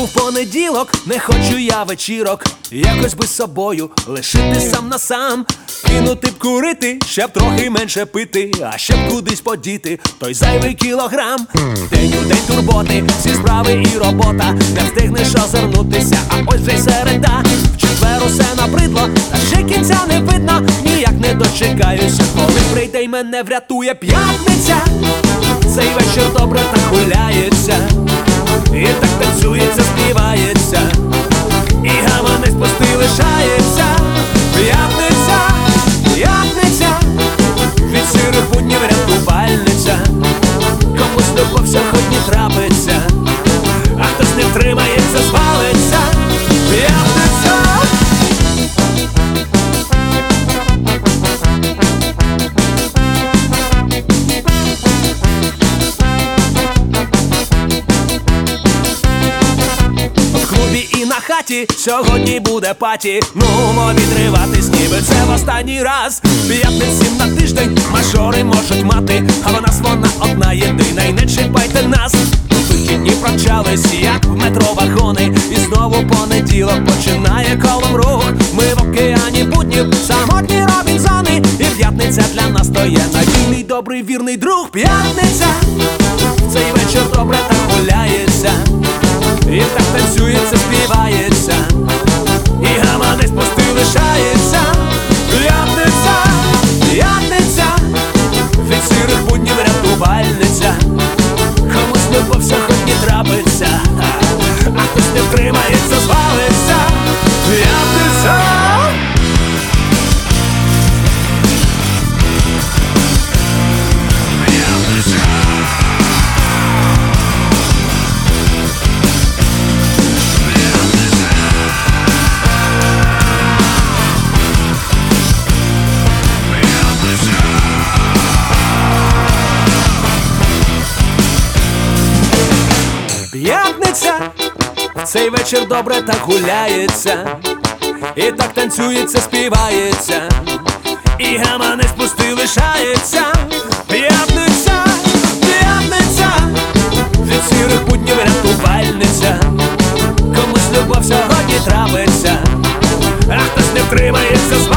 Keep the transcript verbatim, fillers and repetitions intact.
Знову понеділок, не хочу я вечірок, якось би з собою лишити сам на сам. Кинути б курити, щоб трохи менше пити, а щоб кудись подіти той зайвий кілограм. День у день турботи, всі справи і робота, не встигнеш озирнутися, а ось вже й середа. В четвер усе набридло, та ще кінця не видно, ніяк не дочекаюся, коли прийде й мене врятує п'ятниця. Цей вечір добре так гуляється, і так танцюється, співається, і гаманець пустий лишається. П'ятниця, п'ятниця, від сірих буднів рятувальниця. Комусь любов сьогодні трапиться, а хтось не втримається, звалиться. П'ятниця. І на хаті сьогодні буде паті. Нумо відриватись, ніби це в останній раз. П'ятниці на тиждень мажори можуть мати, а в нас вона одна єдина, і не чіпайте нас. Вихідні промчались, як в метро вагони, і знову понеділок починає колом рух. Ми в океані буднів, самотні Робінзони, і п'ятниця для нас то є надійний, добрий, вірний друг. П'ятниця, цей вечір добре так гуляється, і так танцюється, співається, і гаманець пустий лишається. П'ятниця, п'ятниця, від сірих буднів рятувальниця. Комусь любов сьогодні трапиться, а хтось не втримається, звалиться. П'ятниця. П'ятниця, цей вечір добре так гуляється, і так танцюється, співається, і гаманець пустий лишається. П'ятниця, п'ятниця, від сірих буднів рятувальниця. Комусь любов сьогодні трапиться, а хтось не втримається.